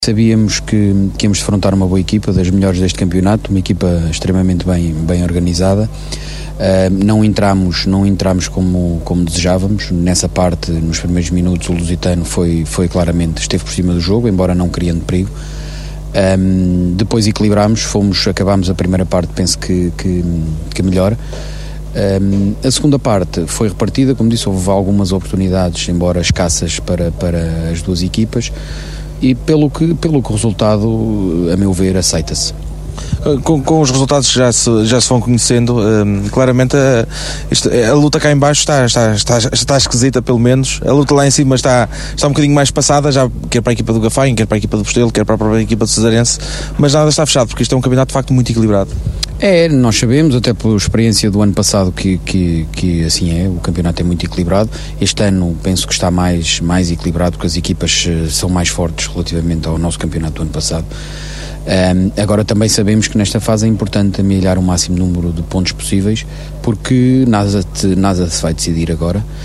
Sabíamos que íamos defrontar uma boa equipa, das melhores deste campeonato, uma equipa extremamente bem organizada. Não entramos como desejávamos. Nessa parte, nos primeiros minutos, o Lusitano claramente esteve por cima do jogo, embora não criando perigo. Depois equilibramos, acabámos a primeira parte, penso que melhor. A segunda parte foi repartida, como disse, houve algumas oportunidades, embora escassas, para as duas equipas, e pelo que o resultado, a meu ver, aceita-se. Com os resultados que já se vão conhecendo, claramente a luta cá em baixo está esquisita, pelo menos. A luta lá em cima está um bocadinho mais passada, já quer para a equipa do Gafanho, quer para a equipa do Bostelo, quer para a própria equipa do Cesarense, mas nada está fechado, porque isto é um campeonato de facto muito equilibrado. Nós sabemos, até por experiência do ano passado, que assim é, o campeonato é muito equilibrado. Este ano penso que está mais equilibrado, porque as equipas são mais fortes relativamente ao nosso campeonato do ano passado. Agora também sabemos que nesta fase é importante amelhar o máximo número de pontos possíveis, porque nada se vai decidir agora.